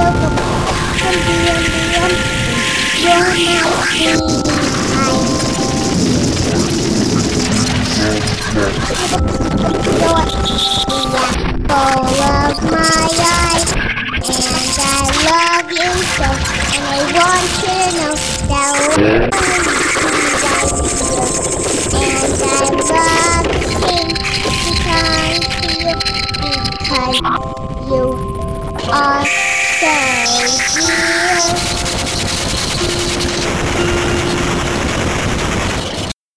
of my life, and I love you so, and I want you to know that only and I love to sing because you are so dear.